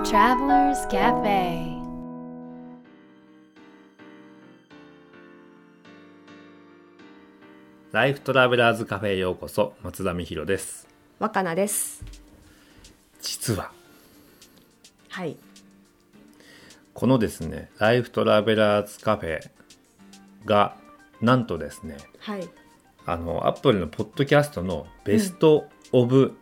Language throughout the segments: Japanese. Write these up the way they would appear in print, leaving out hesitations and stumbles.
Travelers Cafe。 ライフトラベラーズカフェへようこそ。松田美弘です。 若菜です。 実ははいこのですねライフトラベラーズカフェがなんとですねはいアップルのポッドキャストのベストオブ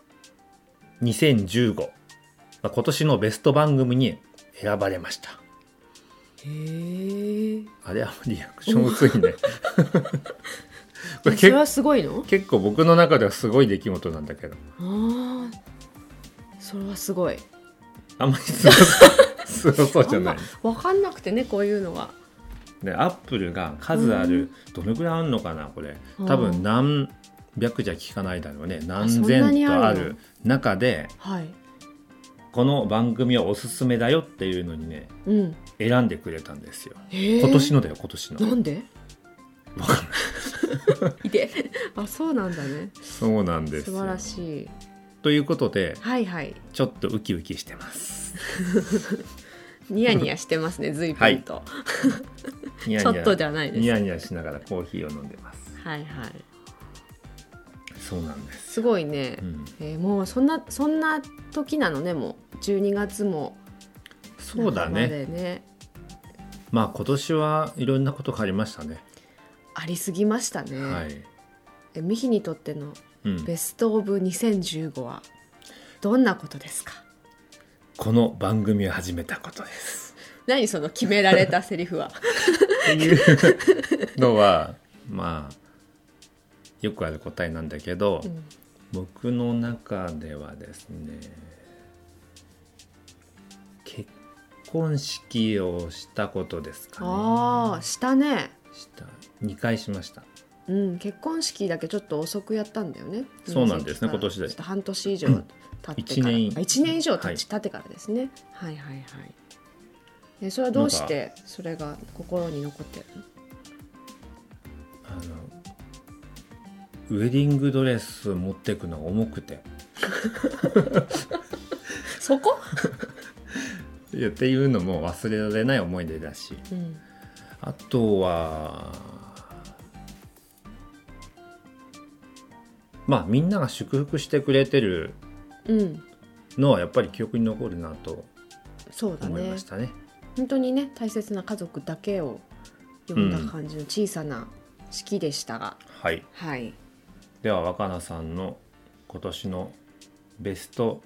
2015、今年のベスト番組に選ばれました。 へえ。 あれはリアクション薄いねこれそれはすごいの？ 結構僕の中ではすごい出来事なんだけど、 ああ、それはすごい。 あんまりすごそうじゃない。 分かんなくてね、こういうのは。 でアップルが数ある、どのぐらいあるのかなこれ、多分何百じゃ聞かないだろうね、何千とある中で、 はい、 この番組はおすすめだよっていうのにね、 うん、 選んでくれたんですよ。 今今年のだよ、今年の。 なんで？ わかんないいてあ、そうなんだね。 そうなんですよ。 素晴らしい。 ということで、 はいはい。 ちょっとウキウキしてますニヤニヤしてますね、随分と、 ニヤニヤちょっとじゃないです。 ニヤニヤしながらコーヒーを飲んでます。 はいはい。 そうなんです。 すごいね、もうそんな時なのね。もう12月もそうだ半ばでね。まあ今年はいろんなことがありましたね。 ありすぎましたね。 はい。 ミヒにとってのベストオブ2015はどんなことですか？ この番組を始めたことです。 何その決められたセリフはっていうのはまあよくある答えなんだけど、僕の中ではですね、結婚式をしたことですかね。 ああ、したね。 2回しました。 結婚式だけちょっと遅くやったんだよね。 そうなんですね。今年でちょっと半年以上経ってから、1年以上経ってからですね。はいはいはい。それはどうしてそれが心に残ってるの？ ウェディングドレス持っていくのが重くてそこいやっていうのも忘れられない思い出だし、あとはまあみんなが祝福してくれてるのはやっぱり記憶に残るなと思いましたね。 本当にね、大切な家族だけを呼んだ感じの小さな式でしたが、 はいはい。 では若菜さんの今年のベスト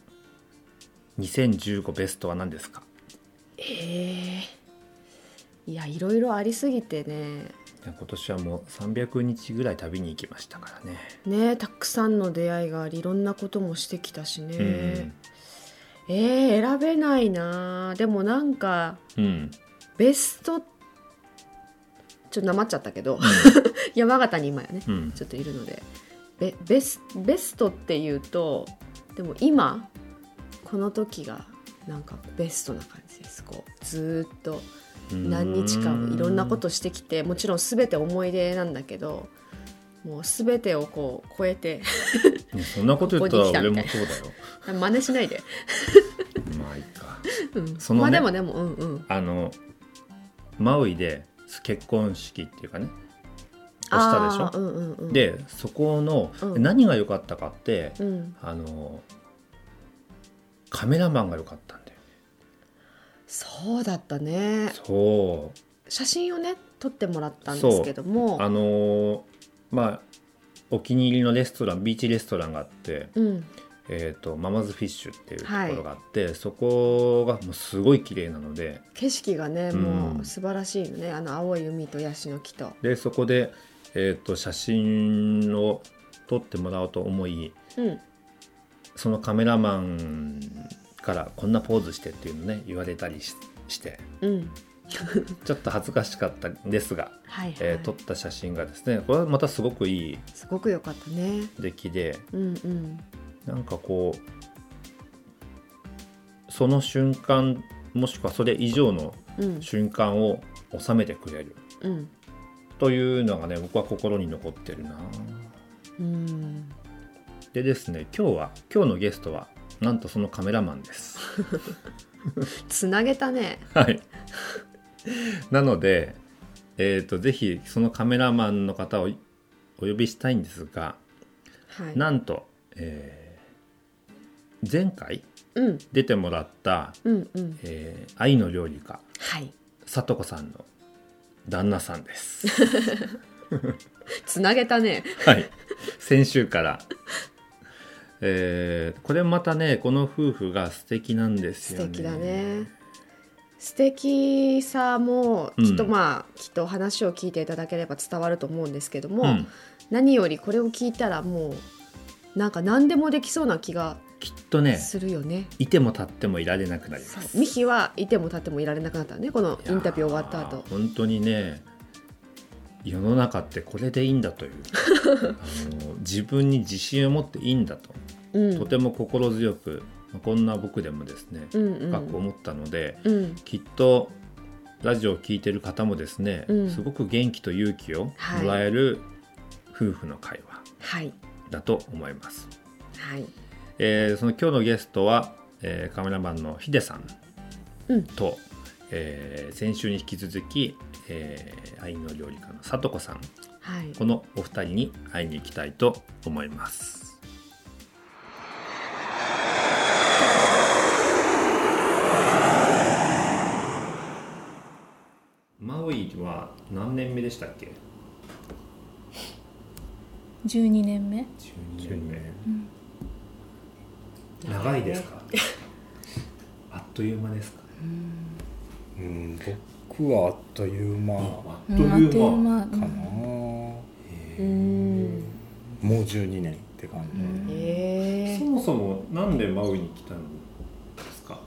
2015ベストは何ですか？ いや、いろいろありすぎてね。 今年はもう300日ぐらい旅に行きましたからね。 たくさんの出会いがあり、いろんなこともしてきたしね。選べないな。でもなんか、ベストちょっとなまっちゃったけど、山形に今やね、ちょっといるのでベストっていうと、でも今この時がなんかベストな感じです。こうずっと何日間いろんなことしてきて、もちろん全て思い出なんだけど、もう全てをこう超えてそんなこと言ったら俺もそうだよ真似しないでまあいいか、 そのね、まあでもマウイで結婚式っていうかねをしたでしょ、でそこの、何が良かったかって、カメラマンが良かったんだよね。 そうだったね。 そう写真をね撮ってもらったんですけども、 まあお気に入りのレストラン、ビーチレストランがあって、ママズフィッシュっていうところがあって、そこがもうすごい綺麗なので、 景色がね、もう素晴らしいのね。青い海とヤシの木と。 でそこで、写真を撮ってもらおうと思い、そのカメラマンからこんなポーズしてっていうのね言われたりして、ちょっと恥ずかしかったんですが、撮った写真がですね、これはまたすごくいい、 すごく良かったね、 出来で、なんかこうその瞬間もしくはそれ以上の瞬間を収めてくれる、というのがね僕は心に残ってるな。でですね、今日のゲストはなんとそのカメラマンですつなげたね。 はいなので、ぜひそのカメラマンの方をお呼びしたいんですが、 はい、 なんと、前回出てもらった、愛の料理家、 はい、 さとこさんの旦那さんですつなげたね。 はい先週から、これまたねこの夫婦が素敵なんですよね。 素敵だね。素敵さもきっと、きっと話を聞いていただければ伝わると思うんですけども、何よりこれを聞いたらもうなんか何でもできそうな気がきっとねするよね。 いても立ってもいられなくなります。 ミヒはいても立ってもいられなくなったね、このインタビュー終わった後。 本当にね世の中ってこれでいいんだという自分に自信を持っていいんだと、とても心強く、こんな僕でもですね、深く思ったので、きっとラジオを聞いてる方もですね、すごく元気と勇気をもらえる夫婦の会話だと思います。 はい、 その今日のゲストは、カメラマンのヒデさんと、先週に引き続き、愛の料理家のさとこさん、このお二人に会いに行きたいと思います。マウイは何年目でしたっけ ？12年目。 12年目、長いですかあっという間ですか？ 僕はあっという間かな。もう12年って感じ。 そもそもなんでマウイに来たんですか？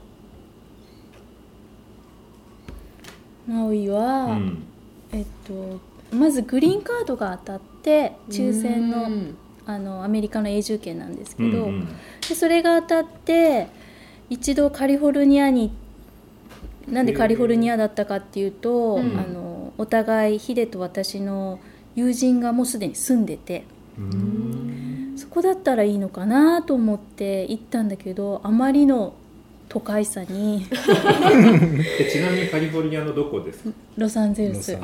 マウイは、まずグリーンカードが当たって抽選の、アメリカの永住権なんですけど、でそれが当たって一度カリフォルニアに、なんでカリフォルニアだったかっていうと、お互いヒデと私の友人がもうすでに住んでて、そこだったらいいのかなと思って行ったんだけど、あまりの都会さにちなみにカリフォルニアのどこですか？ ロサンゼルス。 都会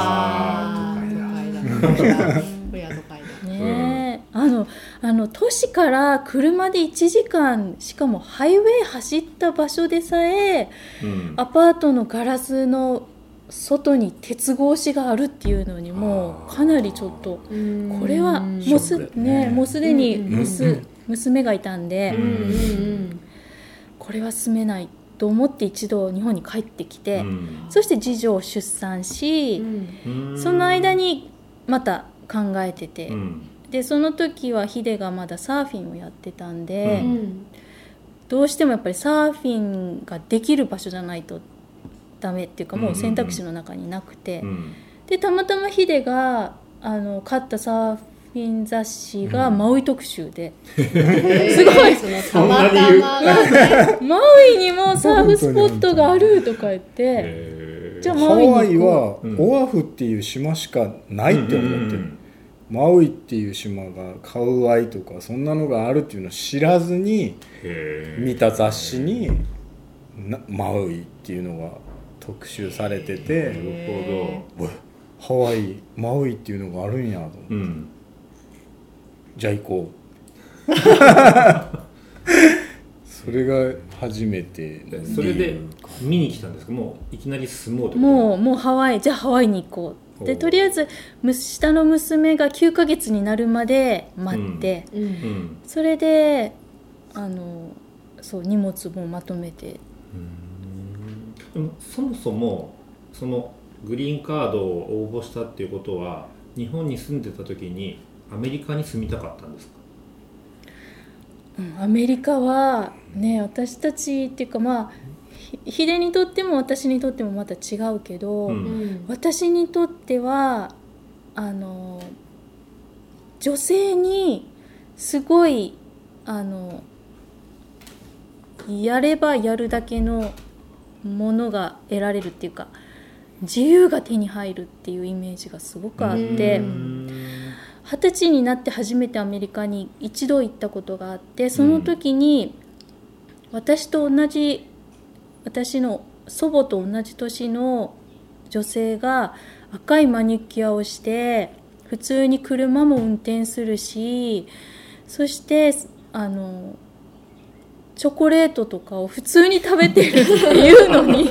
だね。都市から車で1時間、しかもハイウェイ走った場所でさえ、アパートのガラスの外に鉄格子があるっていうのにもかなりちょっと、これはもうすでに娘がいたんで、これは住めないと思って一度日本に帰ってきて、そして次女を出産し、その間にまた考えてて、でその時はヒデがまだサーフィンをやってたんで、どうしてもやっぱりサーフィンができる場所じゃないとダメっていうか、もう選択肢の中になくて、でたまたまヒデが買ったサーフィン雑誌がマウイ特集で、すごいそんなに言うマウイにもサーフスポットがあるとか言って、じゃあマウイに行こう。 ハワイはオアフっていう島しかないって思ってる。マウイっていう島がカウアイとかそんなのがあるっていうのを知らずに見た雑誌にマウイっていうのが特集されてて、 なるほど、 ハワイマウイっていうのがあるんやと思って、じゃあ行こうそれが初めて。 それで見に来たんですか？もういきなり住もうとか？ もうハワイ、じゃあハワイに行こうで、とりあえず下の娘が9ヶ月になるまで待って、それでそう荷物もまとめて。 でもそもそもそのグリーンカードを応募したっていうことは、日本に住んでた時にアメリカに住みたかったんですか？ アメリカはね、私たちっていうか、ヒデにとっても私にとってもまた違うけど、私にとっては女性にすごいやればやるだけのものが得られるっていうか、自由が手に入るっていうイメージがすごくあって、20歳になって初めてアメリカに一度行ったことがあって、その時に私の祖母と同じ年の女性が赤いマニキュアをして普通に車も運転するし、そしてチョコレートとかを普通に食べてるっていうのに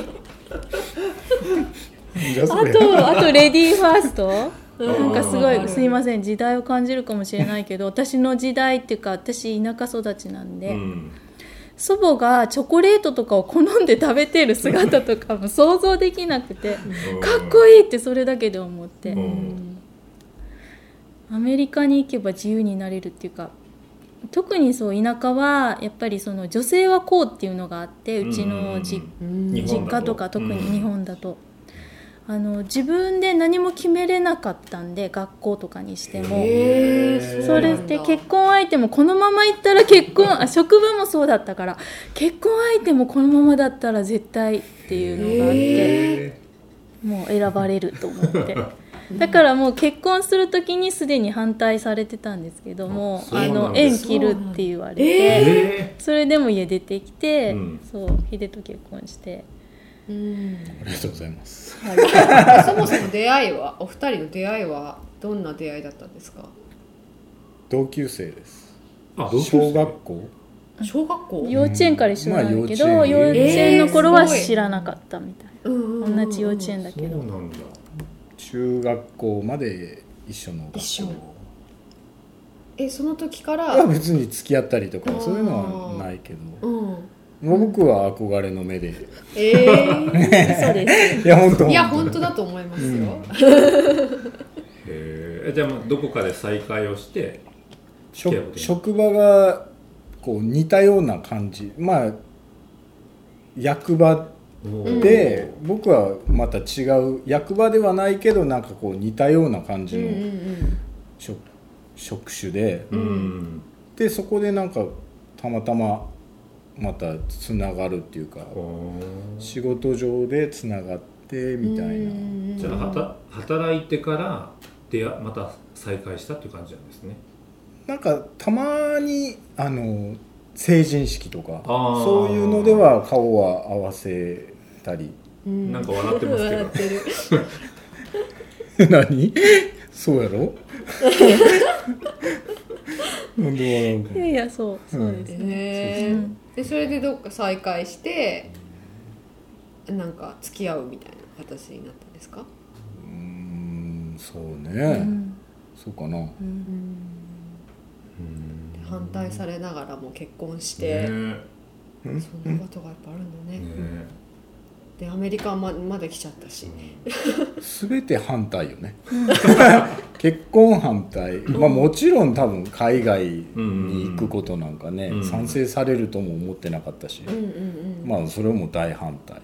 あとレディーファーストなんかすごいすいません時代を感じるかもしれないけど、私の時代っていうか私田舎育ちなんで、祖母がチョコレートとかを好んで食べてる姿とかも想像できなくて、かっこいいってそれだけで思って、アメリカに行けば自由になれるっていうか、特にそう田舎はやっぱりその女性はこうっていうのがあって、うちの実家とか特に日本だと、自分で何も決めれなかったんで、学校とかにしてもそれって結婚相手もこのまま行ったら職場もそうだったから、結婚相手もこのままだったら絶対っていうのがあって、もう選ばれると思ってだからもう結婚する時にすでに反対されてたんですけども、縁切るって言われて、それでも家出てきて、そう秀と結婚して、 ありがとうございます、 はい、そもそもお二人の出会いはどんな出会いだったんですか？ 同級生です。 小学校幼稚園から一緒なんだけど、幼稚園の頃は知らなかったみたいな、同じ幼稚園だけど。 そうなんだ。 中学校まで一緒の学校。 その時から別に付き合ったりとかそういうのはないけど、僕は憧れの目で、 そうですいや本当だと思いますよ、 じゃあどこかで再会をして職場がこう似たような感じ、役場で、僕はまた違う役場ではないけどなんかこう似たような感じの職種で、でそこでなんかたまたままたつながるっていうか、仕事上でつながってみたいな。 じゃあ働いてからまた再会したっていう感じなんですね。 なんかたまに成人式とかそういうのでは顔は合わせたり、 なんか笑ってますけど何そうやろいやそうですね、 でそれでどっか再会してなんか付き合うみたいな形になったんですか？ そうね、そうかな、 反対されながらも結婚して、そんなことがやっぱあるんだね。でアメリカまで来ちゃったし、 全て反対よね結婚反対、もちろん多分海外に行くことなんかね、賛成されるとも思ってなかったし、それも大反対、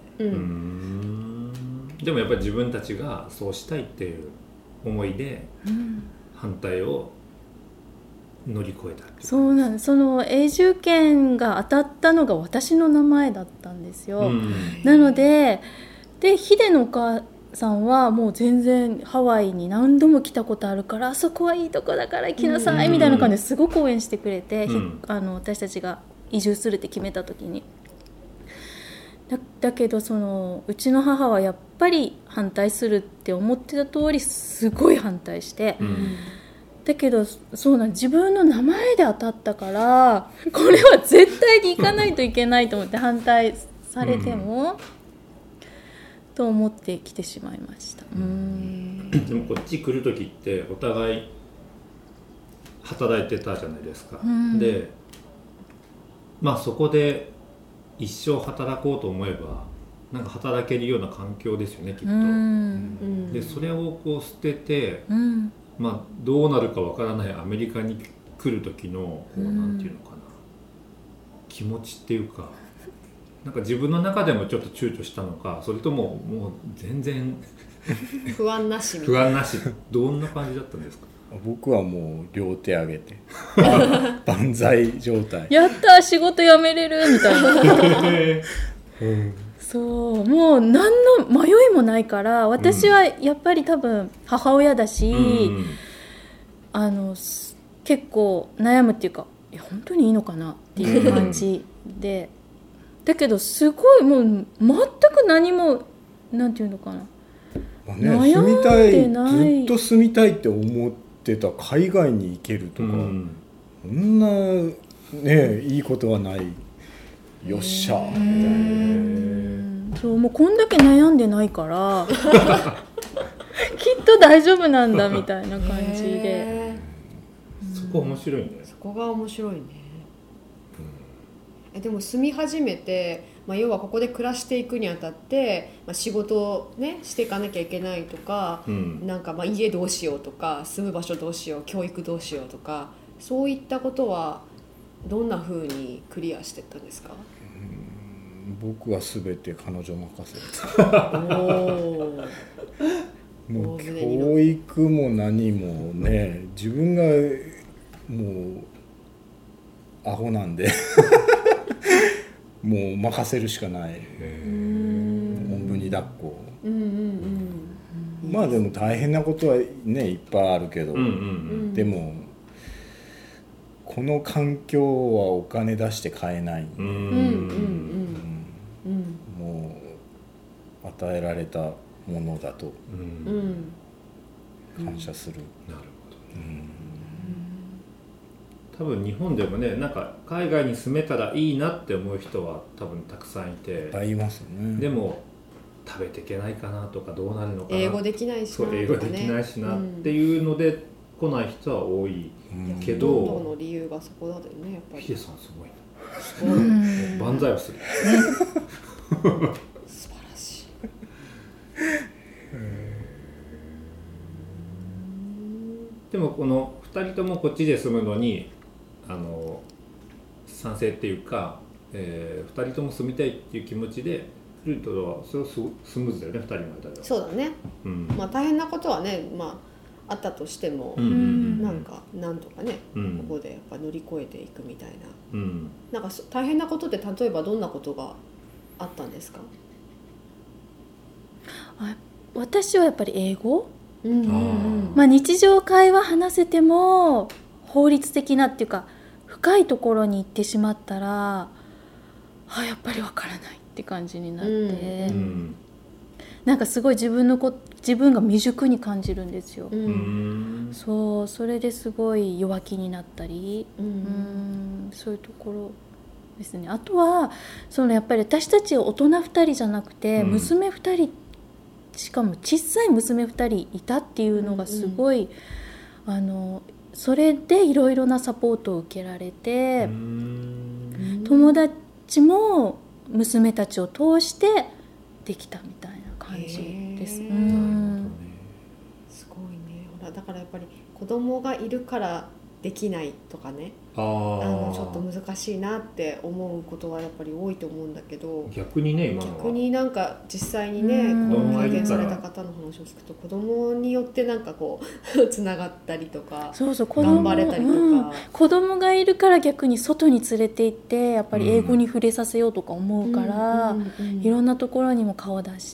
でもやっぱり自分たちがそうしたいっていう思いで反対を乗り越えたっていう。 そうなんです。その永住権が当たったのが私の名前だったんですよ、なのでヒデのお母さんはもう全然ハワイに何度も来たことあるから、あそこはいいとこだから行きなさいみたいな感じですごく応援してくれて、私たちが移住するって決めた時にだけどうちの母はやっぱり反対するって思ってた通りすごい反対して、だけど自分の名前で当たったからこれは絶対に行かないといけないと思って反対されても、と思って来てしまいました。 でもこっち来る時ってお互い働いてたじゃないですか、でそこで一生働こうと思えばなんか働けるような環境ですよねきっと、でそれをこう捨てて、どうなるかわからないアメリカに来る時のなんていうのかな、気持ちっていうか、なんか自分の中でもちょっと躊躇したのか、それとももう全然不安なしどんな感じだったんですか？ 僕はもう両手上げて万歳状態、 やった仕事辞めれるみたいなそうもう何の迷いもないから、私はやっぱり多分母親だし、結構悩むっていうか、本当にいいのかなっていう感じでだけどすごいもう全く何もなんていうのかな、 住みたい、ずっと住みたいって思ってた海外に行けるとか、そんなねいいことはない、よっしゃみたいな。 そう、もうこんだけ悩んでないからきっと大丈夫なんだみたいな感じで、 そこ面白いね。 そこが面白いね。でも住み始めて、要はここで暮らしていくにあたって、仕事をねしていかなきゃいけないとか、なんか家どうしようとか住む場所どうしよう、教育どうしようとか、そういったことはどんな風にクリアしていったんですか？ 僕は全て彼女任せもう教育も何もね、自分がもうアホなんでもう任せるしかない。おんぶに抱っこ。まあでも大変なことはねいっぱいあるけど、でもこの環境はお金出して買えないんで、もう与えられたものだと感謝する。 なるほど。多分日本でもね、なんか海外に住めたらいいなって思う人は多分たくさんいて、 いますね。 でも食べていけないかなとか、どうなるのかな、 英語できないしなとかね、 英語できないしなっていうので来ない人は多いけど、 ほとんどの理由がそこだよね、やっぱり。 ヒデさんすごいな。万歳をする。 素晴らしい。 でもこの2人ともこっちで住むのに賛成っていうか、2人とも住みたいっていう気持ちで来るとはそれはスムーズだよね、2人の間では。 そうだね、大変なことはね、あったとしても、なんとかね、ここでやっぱ乗り越えていくみたいな、なんか大変なことって例えばどんなことがあったんですか？ 私はやっぱり英語、日常会話話せても法律的なっていうか深いところに行ってしまったらやっぱりわからないって感じになって、なんかすごい自分が未熟に感じるんですよ。それですごい弱気になったり、そういうところですね。あとはやっぱり私たち大人2人じゃなくて、娘2人、しかも小さい娘2人いたっていうのがすごい、それでいろいろなサポートを受けられて、友達も娘たちを通してできたみたいな感じです。すごいね。だからやっぱり子供がいるからできないとかね、ちょっと難しいなって思うことはやっぱり多いと思うんだけど、 逆にね、 逆になんか実際にね、経験された方の話を聞くと、子供によってなんかこうつながったりとか、頑張れたりとか、 子供がいるから逆に外に連れて行ってやっぱり英語に触れさせようとか思うから、いろんなところにも顔を出して、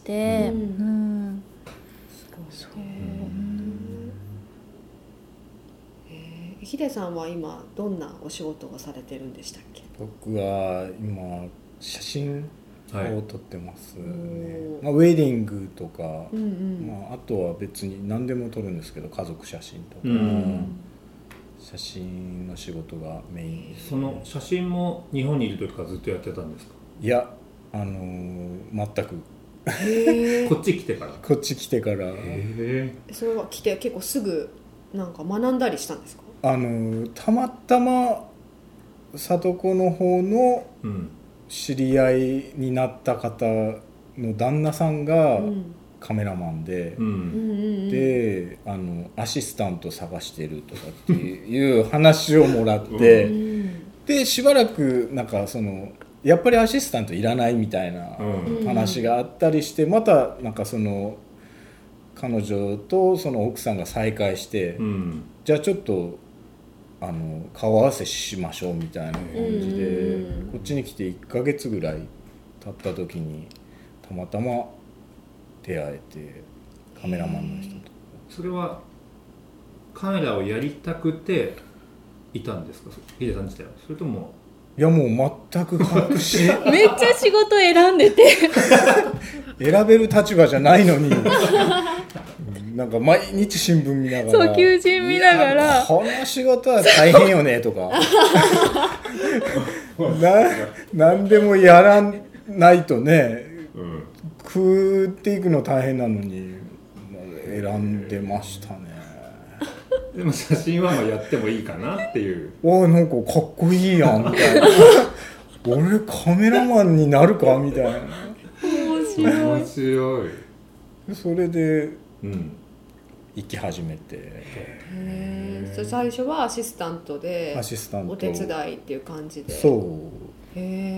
ヒデさんは今どんなお仕事をされてるんでしたっけ？ 僕は今写真を撮ってますね。ウェディングとか、あとは別に何でも撮るんですけど、家族写真とか、写真の仕事がメインです。 その写真も日本にいる時からずっとやってたんですか？ いや、全くこっち来てから。 こっち来てから。 それは来て結構すぐなんか学んだりしたんですか？ たまたま里子の方の知り合いになった方の旦那さんがカメラマンで、でアシスタント探してるとかっていう話をもらって、でしばらくなんかやっぱりアシスタントいらないみたいな話があったりして、またなんか彼女とその奥さんが再会して、じゃあちょっと顔合わせしましょうみたいな感じで、こっちに来て1ヶ月ぐらい経った時にたまたま出会えて、カメラマンの人と。 それはカメラをやりたくていたんですか、ヒデさん自体は？それともいやもう全く隠しめっちゃ仕事選んでて選べる立場じゃないのになんか毎日新聞見ながらそう求人見ながらこの仕事は大変よねとか何でもやらないとね、食っていくの大変なのに選んでましたね。 でも写真はまあやってもいいかなっていう。 なんかかっこいいやんみたいな俺カメラマンになるかみたいな。 面白い。 それで、行き始めて。 最初はアシスタントでお手伝いっていう感じで。 そう。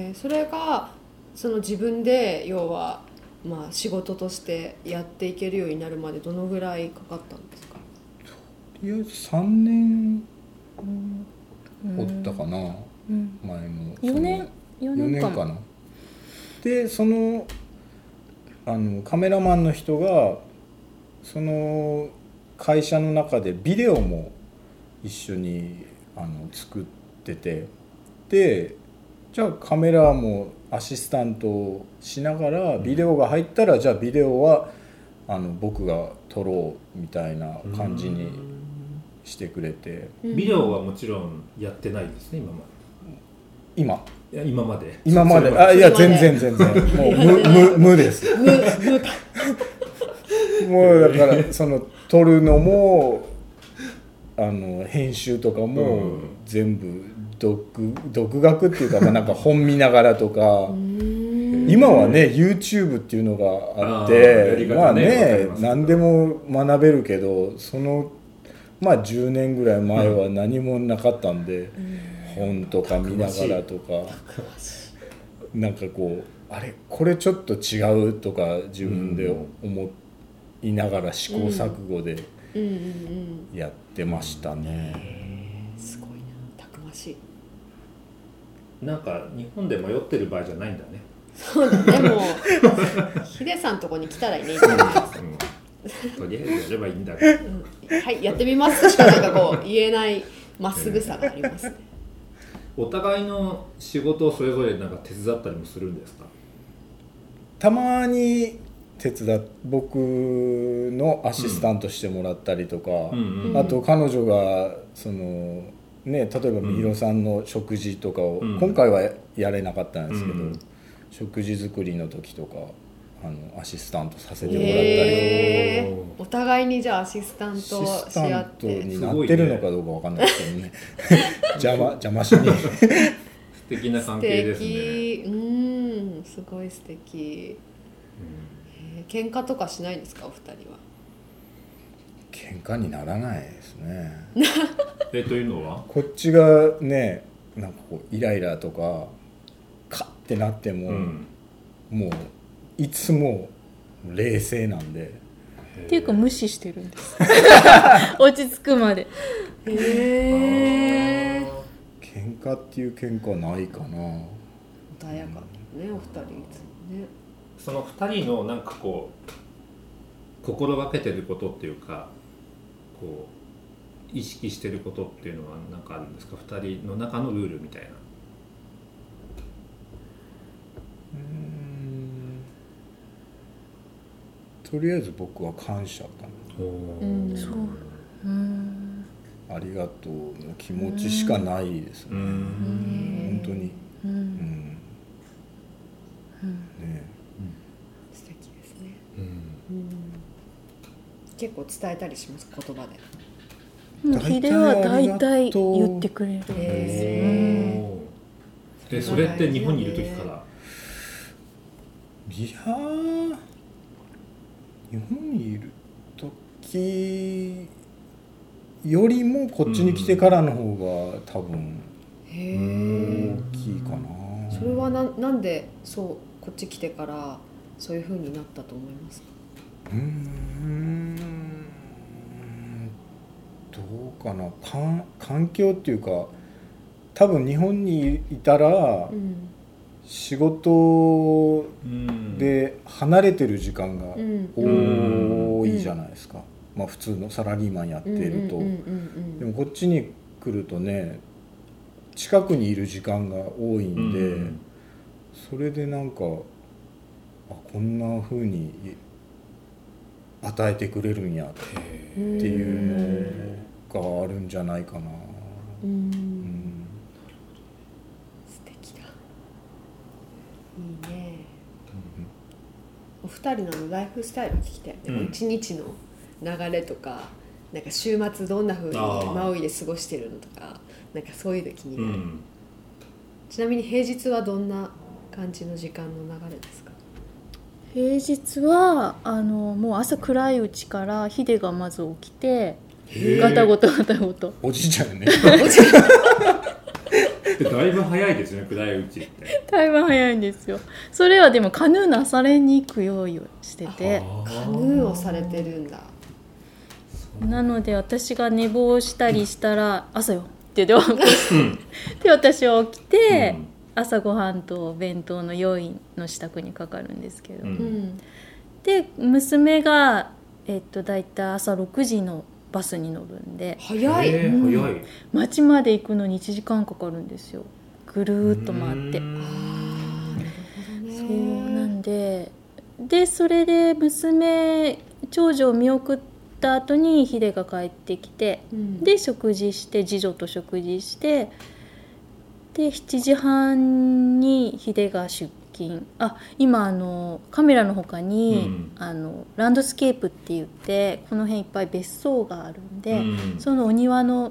それがその自分で要はまあ仕事としてやっていけるようになるまでどのぐらいかかったんですか？ とりあえず3年おったかな、前の 4年かな。でそのカメラマンの人がその会社の中でビデオも一緒に作ってて、でじゃあカメラもアシスタントをしながらビデオが入ったらじゃあビデオは僕が撮ろうみたいな感じにしてくれて。 ビデオはもちろんやってないですね今まで。 いや全然もう無ですもうだからその撮るのも編集とかも全部独学っていうか、なんか本見ながらとか今はね YouTube っていうのがあってまあね何でも学べるけどそのまあ10年ぐらい前は何もなかったんで、本とか見ながらとかなんかこうあれこれちょっと違うとか自分で思いながら試行錯誤でやってましたね。 すごいな、たくましい。 なんか日本で迷ってる場合じゃないんだね。 そうだね、もうヒデさんとこに来たらいいねとりあえずやればいいんだけど、 はいやってみますしかなんかこう言えないまっすぐさがありますね。 お互いの仕事をそれぞれなんか手伝ったりもするんですか？ たまに僕のアシスタントしてもらったりとか、あと彼女がそのね、例えばみひろさんの食事とかを、今回はやれなかったんですけど、食事作りの時とかアシスタントさせてもらったり、 お互いにじゃあアシスタントし合って、 アシスタントになってるのかどうかわかんないですけどね邪魔しに素敵な関係ですね。 すごい素敵。喧嘩とかしないんですかお二人は？ 喧嘩にならないですねというのはこっちがねなんかこうイライラとかカッてなっても、もういつも冷静なんで。 っていうか無視してるんです落ち着くまで。 喧嘩っていう喧嘩はないかな。 穏やかねお二人ね。 その2人のなんかこう心がけてることっていうかこう意識してることっていうのは何かあるんですか？2人の中のルールみたいな。 とりあえず僕は感謝かな。 そうありがとうの気持ちしかないですね。本当に。 素敵ですね。結構伝えたりします言葉で。 ヒデは大体言ってくれるんです。それって日本にいる時から？ いや日本にいる時よりもこっちに来てからの方が多分大きいかな。 それはなんでそうこっち来てからそういう風になったと思いますか？ どうかな、環境っていうか多分日本にいたら、仕事で離れてる時間が多いじゃないですか。まあ普通のサラリーマンやってると。でもこっちに来るとね近くにいる時間が多いんで、それでなんかこんな風に与えてくれるんやっていうのがあるんじゃないかな。 素敵だ。いいね。お二人のライフスタイル聞きたいね。一日の流れとか、なんか週末どんな風にマウイで過ごしてるのとか、なんかそういうの気になる。ちなみに平日はどんな感じの時間の流れですか？ 平日はもう朝暗いうちからヒデがまず起きてガタゴトおじいちゃんよねだいぶ早いですね、暗いうちって。 だいぶ早いんですよ。それはでもカヌーの朝練に行く用意をしてて、 カヌーをされてるんだ。 なので私が寝坊したりしたら朝よってで私は起きて、朝ごはんと弁当の用意の支度にかかるんですけど、で娘が、だいたい朝6時のバスに乗るんで早い、 町まで行くのに1時間かかるんですよ、ぐるーっと回って。そうなんでそれで長女を見送った後にヒデが帰ってきて、で食事して次女と食事してで7時半にヒデが出勤。今カメラの他に、ランドスケープって言ってこの辺いっぱい別荘があるんで、そのお庭の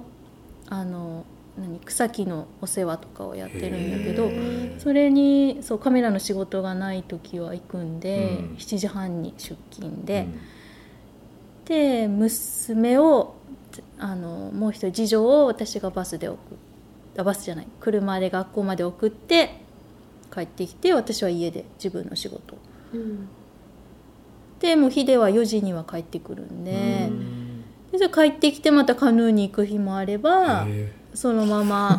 草木のお世話とかをやってるんだけど、それにカメラの仕事がない時は行くんで、7時半に出勤で、で娘をもう一人次女を私が車で学校まで送って帰ってきて、私は家で自分の仕事、でもうヒデは4時には帰ってくるんで、で帰ってきてまたカヌーに行く日もあれば、そのまま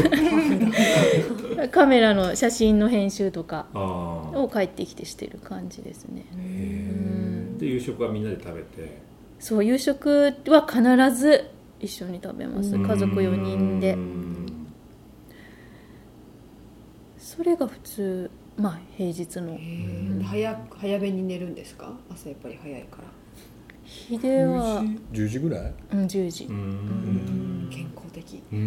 カメラの写真の編集とかを帰ってきてしてる感じですね。 で夕食はみんなで食べて、 そう夕食は必ず一緒に食べます、家族4人で。それが普通、平日の。 早めに寝るんですか？朝やっぱり早いから。 ヒデは 10時ぐらい ？10時。 健康的。いい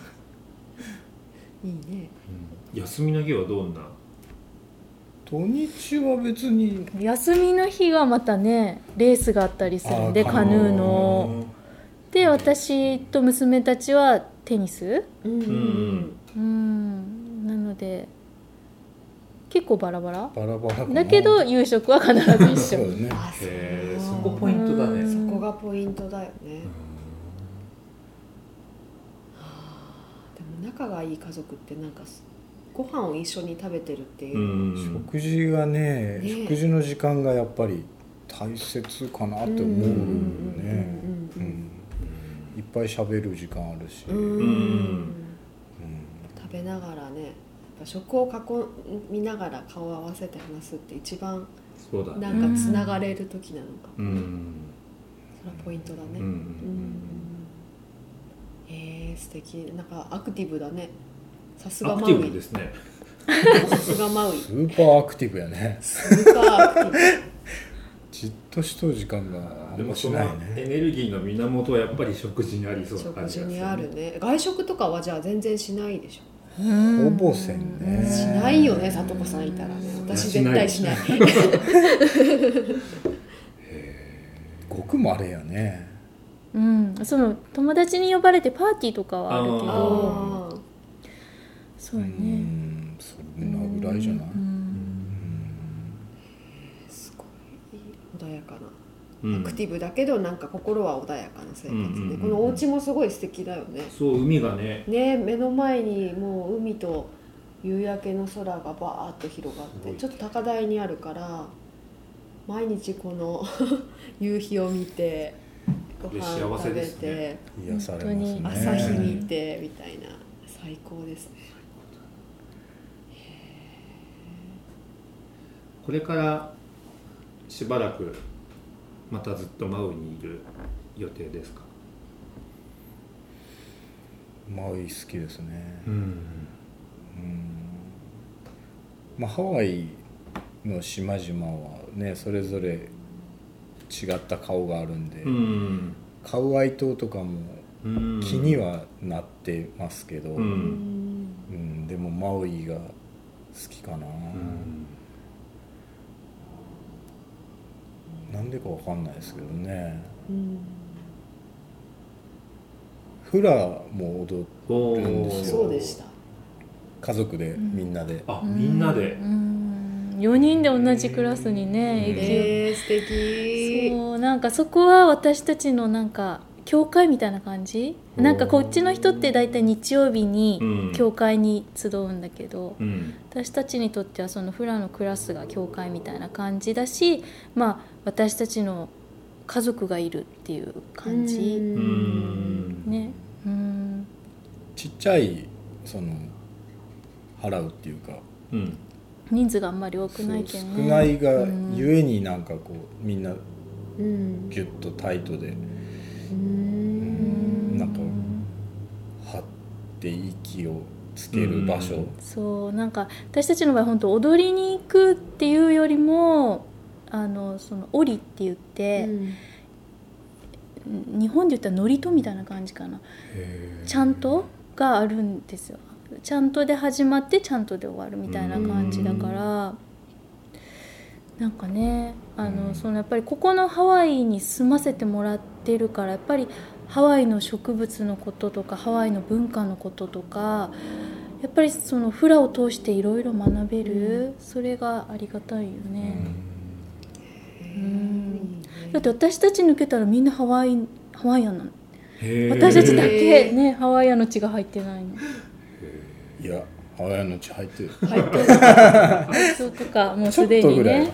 ね。 休みの日はどんな？ 土日は別に。 休みの日はまたねレースがあったりするんで、カヌーの。で私と娘たちはテニス。なので結構バラバラだけど夕食は必ず一緒。 そこポイントだね。 そこがポイントだよね。でも仲がいい家族ってなんかご飯を一緒に食べてるっていう、 食事がね、食事の時間がやっぱり大切かなって思うね。いっぱい喋る時間あるし、 食べながらね、食を囲みながら顔を合わせて話すって一番なんかつながれる時なのか、それはポイントだね。素敵。なんかアクティブだね。さすがマウイですね。さすがマウイ。 スーパーアクティブやね。 スーパーアクティブ。 じっとしとる時間があんましないね。 エネルギーの源はやっぱり食事にありそうな感じがする、ね。 食事にあるね。外食とかはじゃあ全然しないでしょ。 ほぼせんね。 しないよね、さとこさんいたらね。私絶対しない。 ごくまれやね。 その友達に呼ばれてパーティーとかはあるけど、そうね。 そんなぐらいじゃない。 すごい穏やかな。アクティブだけどなんか心は穏やかな生活ね。このお家もすごい素敵だよね。 そう、海がね。 目の前にもう海と夕焼けの空がバーッと広がって、ちょっと高台にあるから毎日この夕日を見てご飯食べて、 癒されますね。 朝日見てみたいな、最高ですね。 これからしばらくまたずっとマウイにいる予定ですか？ マウイ好きですね。 うん、 ハワイの島々はねそれぞれ違った顔があるんで、カウアイ島とかも気にはなってますけど、でもマウイが好きかな。なんでかわかんないですけどね。フラも踊るんですよ。 そうでした。 家族でみんなで。 みんなで。 4人で同じクラスにね、 素敵。 そうなんかそこは私たちのなんか教会みたいな感じ。なんかこっちの人ってだいたい日曜日に教会に集うんだけど、私たちにとってはそのフラのクラスが教会みたいな感じだし、私たちの家族がいるっていう感じね。 ちっちゃいその払うっていうか、 人数があんまり多くないけんね。 少ないがゆえになんかこうみんなギュッとタイトで、なんか張って息をつける場所。 そうなんか私たちの場合本当踊りに行くっていうよりもそのオリって言って、日本で言ったらノリとみたいな感じかな。ちゃんとがあるんですよ。ちゃんとで始まってちゃんとで終わるみたいな感じだから、なんかねそのやっぱりここのハワイに住ませてもらってるから、やっぱりハワイの植物のこととかハワイの文化のこととか、やっぱりそのフラを通していろいろ学べる、それがありがたいよね。だって私たち抜けたらみんなハワイアンなの。私たちだけねハワイアンの血が入ってないの。 いやハワイアンの血入ってる。 そうとかもうすでにね。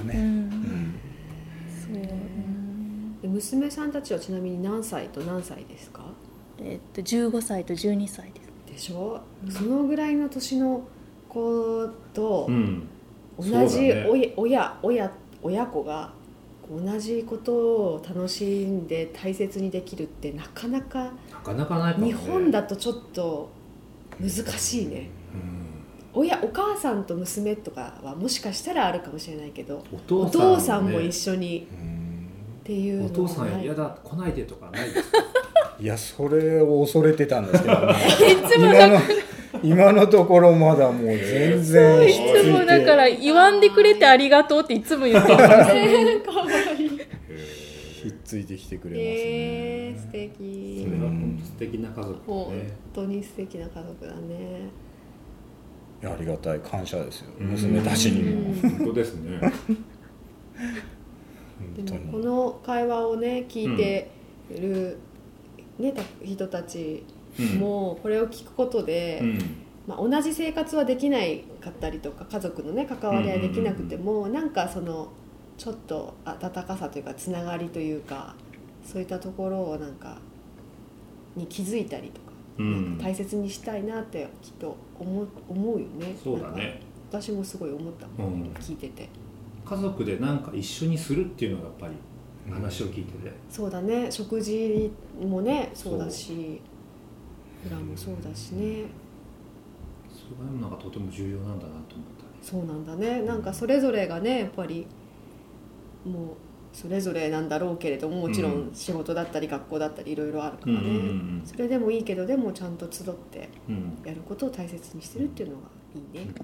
娘さんたちはちなみに何歳と何歳ですか ？15歳と12歳です。 でしょ、そのぐらいの年の子と同じ親子が同じことを楽しんで大切にできるってなかなかないかもね。 日本だとちょっと難しいね。お母さんと娘とかはもしかしたらあるかもしれないけど、お父さんも一緒にっていうのはない。 お父さん嫌だ来ないでとかないですか？ いやそれを恐れてたんですけどね。今のところまだもう全然いつもだから言わんでくれてありがとうっていつも言ってる。 かわいい。 ひっついてきてくれますね。 素敵。 それは本当素敵な家族ね。 本当に素敵な家族だね。 いやありがたい感謝ですよ、娘たちにも。 本当ですね。 でもこの会話をね聞いてる、人たちもこれを聞くことで、同じ生活はできないかったりとか家族のね関わり合いできなくても、なんかそのちょっと温かさというかつながりというか、そういったところをなんかに気づいたりとか、なんか大切にしたいなってきっと思うよね。 そうだね。 私もすごい思ったもん、聞いてて。 家族でなんか一緒にするっていうのがやっぱり話を聞いてて、 そうだね。食事もねそうだし、フラもそうだしね。 それがなんかとても重要なんだなと思ったね。 そうなんだね。なんかそれぞれがねやっぱりもうそれぞれなんだろうけれども、もちろん仕事だったり学校だったりいろいろあるからね、それでもいいけど、でもちゃんと集ってやることを大切にしてるっていうのがいいね。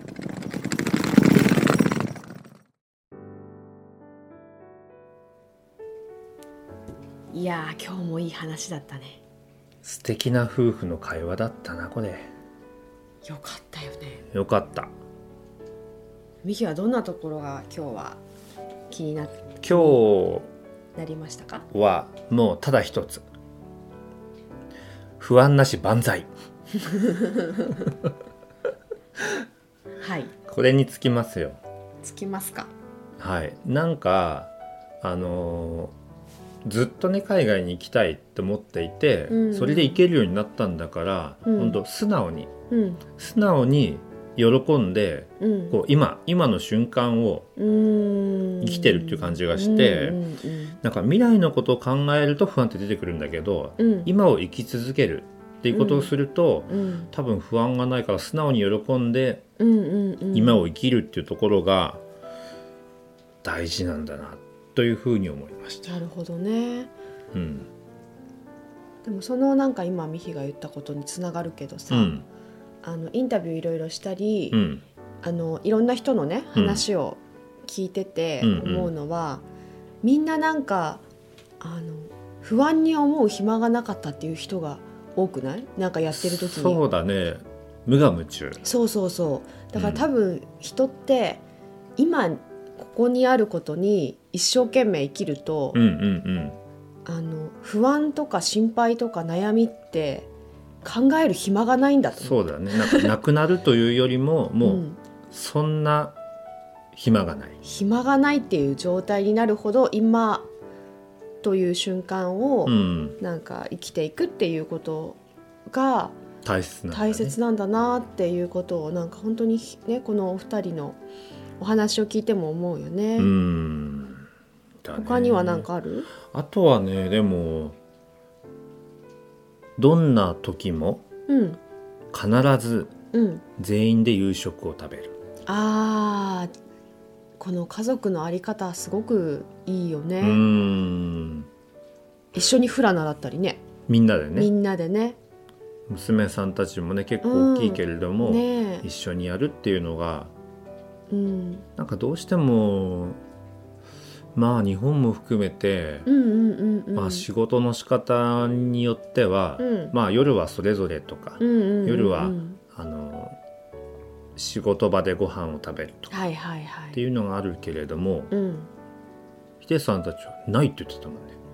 いやー今日もいい話だったね。 素敵な夫婦の会話だったなこれ。 よかったよね。 よかった。 ミキはどんなところが今日は気になりましたか？ はもうただ一つ、不安なし万歳。 はい、 これにつきますよ。 つきますか？ はい。なんかずっとね海外に行きたいと思っていて、それで行けるようになったんだから、本当素直に喜んで、こう今の瞬間を生きてるっていう感じがして、なんか未来のことを考えると不安って出てくるんだけど、今を生き続けるっていうことをすると、多分不安がないから素直に喜んで、今を生きるっていうところが大事なんだなというふうに思いました。 なるほどね。でもそのなんか今ミヒが言ったことにつながるけどさ、インタビューいろいろしたり、いろんな人のね話を聞いてて思うのは、みんななんか不安に思う暇がなかったっていう人が多くない？なんかやってる時に。 そうだね、無我夢中。 そうだから多分人って今ここにあることに一生懸命生きると、不安とか心配とか悩みって考える暇がないんだと思う。 そうだね、なんかなくなるというよりももうそんな暇がないっていう状態になるほど今という瞬間をなんか生きていくっていうことが大切なんだなっていうことをなんか本当にね、このお二人のお話を聞いても思うよね。他には何かある？ あとはね、でもどんな時も必ず全員で夕食を食べる。 この家族のあり方すごくいいよね。一緒にフラ習ったりね。みんなでね。 娘さんたちもね結構大きいけれども、一緒にやるっていうのが、なんかどうしてもまあ日本も含めて、仕事の仕方によっては、夜はそれぞれとか、夜は仕事場でご飯を食べるとかっていうのがあるけれども、ヒデさんたちはないって言ってたもんね。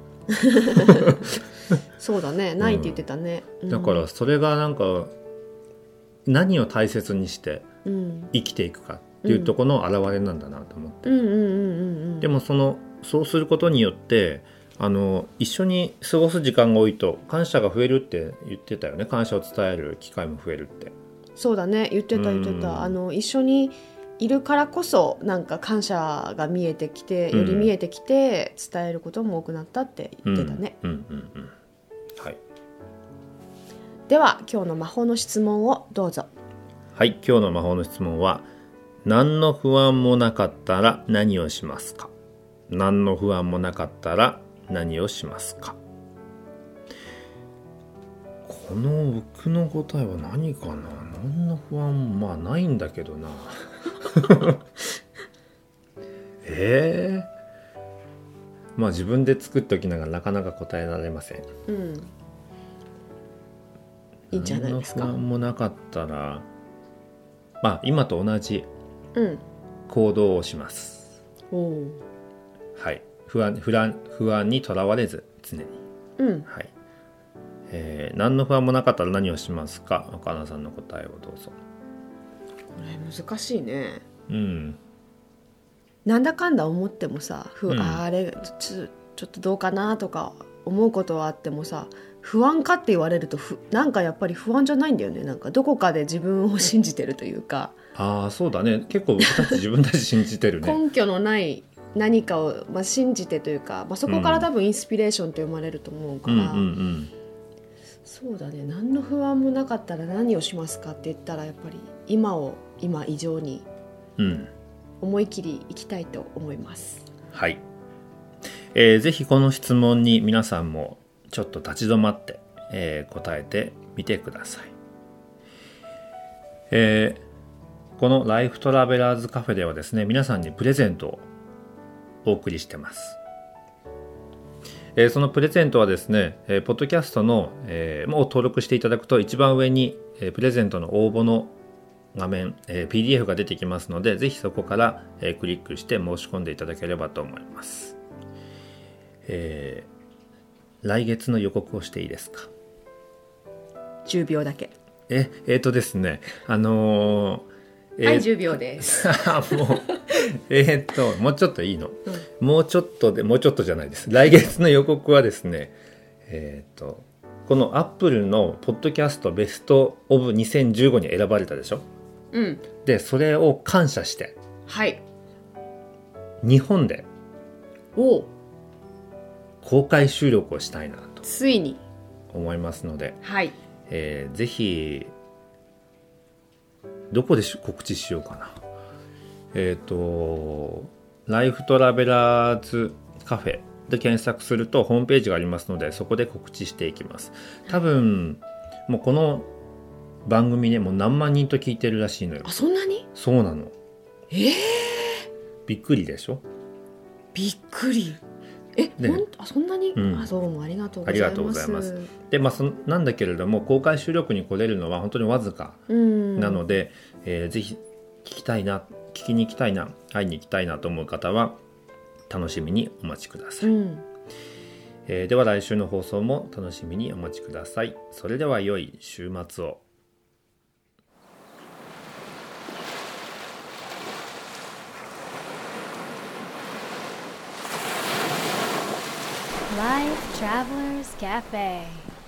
そうだね、ないって言ってたね。 だからそれがなんか何を大切にして生きていくかっていうところの表れなんだなと思って、でもそうすることによって一緒に過ごす時間が多いと感謝が増えるって言ってたよね。感謝を伝える機会も増えるって。 そうだね、言ってた。一緒にいるからこそなんか感謝が見えてきて、より見えてきて伝えることも多くなったって言ってたね。 はい。 では今日の魔法の質問をどうぞ。 はい、今日の魔法の質問は、何の不安もなかったら何をしますか？何の不安もなかったら何をしますか？この僕の答えは何かな。何の不安もまあないんだけどな。まあ自分で作っておきながらなかなか答えられません。 いいんじゃないですか。 何の不安もなかったら、まあ今と同じ行動をします。はい。不安にとらわれず常に。はい。何の不安もなかったら何をしますか？若菜さんの答えをどうぞ。 これ難しいね。なんだかんだ思ってもさ、あれちょっとどうかなとか思うことはあってもさ、不安かって言われるとなんかやっぱり不安じゃないんだよね。なんかどこかで自分を信じてるというか。 そうだね。結構僕たち自分たち信じてるね。 根拠のない何かを、信じてというか、そこから多分インスピレーションと生まれると思うから、そうだね。何の不安もなかったら何をしますかって言ったら、やっぱり今以上に思い切りいきたいと思います。 はい。ぜひこの質問に皆さんもちょっと立ち止まって、答えてみてください。このライフトラベラーズカフェではですね、皆さんにプレゼントをお送りしてます。そのプレゼントはですね、ポッドキャストの、を登録していただくと一番上に、プレゼントの応募の画面、PDF が出てきますので、ぜひそこから、クリックして申し込んでいただければと思います。来月の予告をしていいですか ？10秒だけ。 ですね、 はい、10秒です。 もうちょっといいの、もうちょっとじゃないです。来月の予告はですね、このアップルのポッドキャストベストオブ2015に選ばれたでしょ。でそれを感謝して、日本で公開収録をしたいなとついに思いますので、 ぜひどこで告知しようかな。ライフトラベラーズカフェで検索するとホームページがありますので、そこで告知していきます。多分もうこの番組ね、もう何万人と聞いてるらしいのよ。 あ、そんなに？ そうなの。びっくりでしょ。 びっくり。そんなに、どうもありがとうございます。ありがとうございます。 で、なんだけれども公開収録に来れるのは本当にわずかなので、ぜひ聞きに行きたいな、会いに行きたいなと思う方は楽しみにお待ちください。では来週の放送も楽しみにお待ちください。それでは良い週末を。 Life Travelers Cafe